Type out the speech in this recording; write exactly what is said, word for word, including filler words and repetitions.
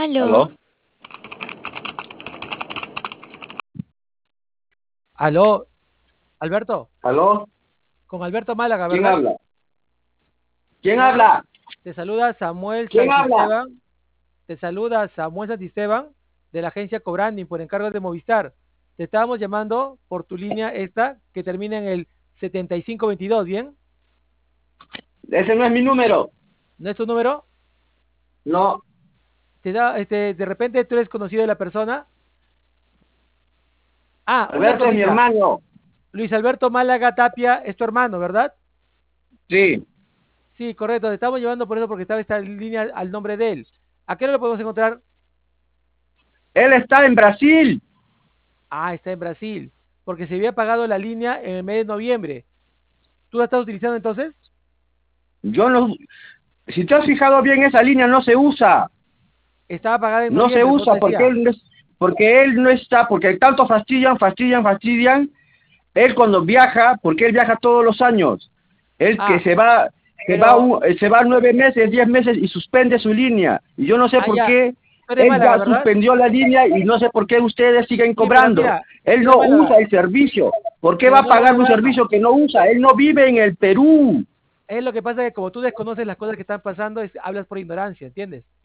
¿Aló? Aló. Aló, Alberto, ¿Aló? con Alberto Málaga, ¿Quién ¿verdad? habla? ¿Quién Te habla, habla? te saluda Samuel ¿Quién habla? Santisteban, te saluda Samuel Santisteban de la agencia Cobrani por encargo de Movistar. Te estábamos llamando por tu línea esta que termina en el setenta y cinco veintidós, ¿bien? Ese no es mi número. ¿No es tu número? No. Te da, este, de repente tú eres conocido de la persona. Ah, una Alberto es mi cosita. hermano. Luis Alberto Málaga Tapia es tu hermano, ¿verdad? Sí. Sí, correcto. Te estamos llevando por eso porque estaba esta línea al nombre de él. ¿A qué hora lo podemos encontrar? Él está en Brasil. Ah, está en Brasil, porque se había pagado la línea en el mes de noviembre. ¿Tú la estás utilizando entonces? Yo no... Si te has fijado bien, esa línea no se usa. Estaba pagada en No se noviembre, por eso usa porque decía. él no, es- porque él no está, porque tanto fastidian, fastidian, fastidian. Él cuando viaja, porque él viaja todos los años. Él que Ah, se va, se va, pero, un- eh, se va nueve meses, diez meses y suspende su línea. Y yo no sé ah, por ya, qué tú eres él Málaga, ya ¿verdad? suspendió la línea y no sé por qué ustedes siguen Sí, pero cobrando. mira, Él tú eres no usa Málaga, el servicio. ¿Por qué va pero a no lo pagar un programa. servicio que no usa? Él no vive en el Perú. Es lo que pasa que como tú desconoces las cosas que están pasando, es- hablas por ignorancia, ¿entiendes?